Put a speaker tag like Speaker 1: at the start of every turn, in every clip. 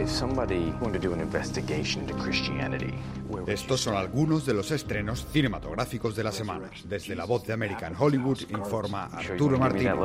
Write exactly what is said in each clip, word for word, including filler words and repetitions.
Speaker 1: Estos son algunos de los estrenos cinematográficos de la semana. Desde La Voz de American Hollywood informa Arturo Martínez.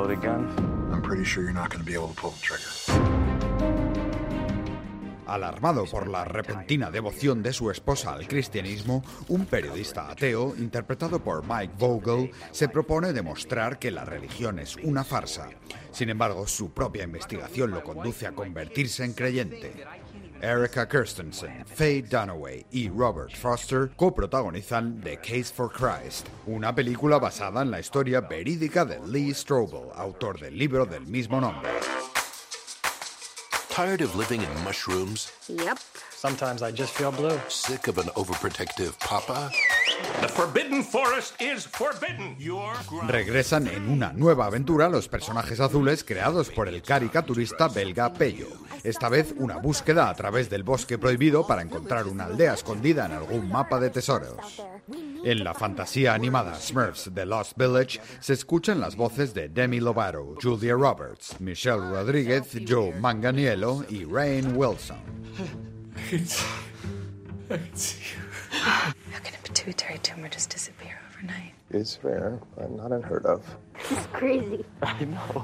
Speaker 1: Alarmado por la repentina devoción de su esposa al cristianismo, un periodista ateo, interpretado por Mike Vogel, se propone demostrar que la religión es una farsa. Sin embargo, su propia investigación lo conduce a convertirse en creyente. Erica Kirstensen, Faye Dunaway y Robert Foster coprotagonizan The Case for Christ, una película basada en la historia verídica de Lee Strobel, autor del libro del mismo nombre.
Speaker 2: Tired of living in mushrooms?
Speaker 3: Yep. Sometimes I just feel blue.
Speaker 2: Sick of an overprotective papa?
Speaker 4: The forbidden forest is forbidden. Your...
Speaker 1: Regresan en una nueva aventura los personajes azules creados por el caricaturista belga Pello. Esta vez una búsqueda a través del bosque prohibido para encontrar una aldea escondida en algún mapa de tesoros. En la fantasía animada Smurfs The Lost Village se escuchan las voces de Demi Lovato, Julia Roberts, Michelle Rodríguez, Joe Manganiello y Rainn Wilson.
Speaker 5: I can see you. I can see you.
Speaker 6: How can a pituitary tumor just disappear overnight?
Speaker 7: It's rare, but not unheard of.
Speaker 3: This is crazy.
Speaker 7: I know.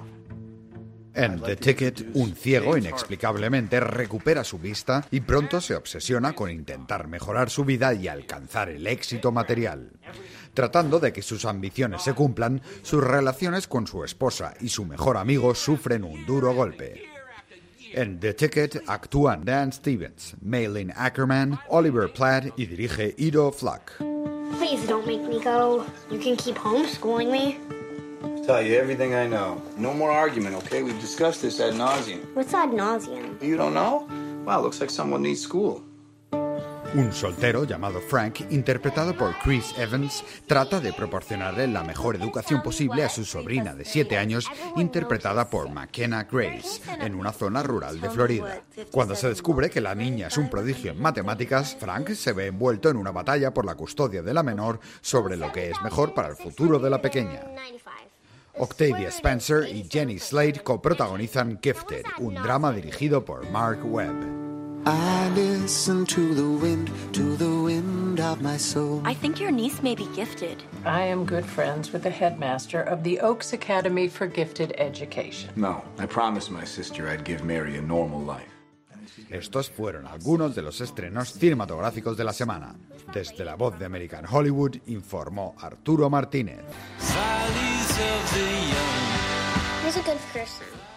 Speaker 1: En The Ticket, un ciego inexplicablemente recupera su vista y pronto se obsesiona con intentar mejorar su vida y alcanzar el éxito material. Tratando de que sus ambiciones se cumplan, sus relaciones con su esposa y su mejor amigo sufren un duro golpe. En The Ticket actúan Dan Stevens, Malin Ackerman, Oliver Platt y dirige Ido Fluck.
Speaker 3: Please don't make me go. You can keep homeschooling me.
Speaker 8: Tell you everything I know. No more argument, okay? We've discussed this ad nauseum.
Speaker 3: What's ad nauseum?
Speaker 8: You don't know? Wow, looks like someone needs school.
Speaker 1: Un soltero llamado Frank, interpretado por Chris Evans, trata de proporcionarle la mejor educación posible a su sobrina de siete años, interpretada por McKenna Grace, en una zona rural de Florida. Cuando se descubre que la niña es un prodigio en matemáticas, Frank se ve envuelto en una batalla por la custodia de la menor sobre lo que es mejor para el futuro de la pequeña. Octavia Spencer y Jenny Slate coprotagonizan Gifted, un drama dirigido por Mark Webb.
Speaker 9: I listen to the wind, to the wind of my soul.
Speaker 6: I think your niece may be gifted.
Speaker 10: I am good friends with the headmaster of the Oaks Academy for Gifted Education.
Speaker 8: No, I promised my sister I'd give Mary a normal life.
Speaker 1: Estos fueron algunos de los estrenos cinematográficos de la semana. Desde La Voz de American Hollywood informó Arturo Martínez.
Speaker 3: He's a good person.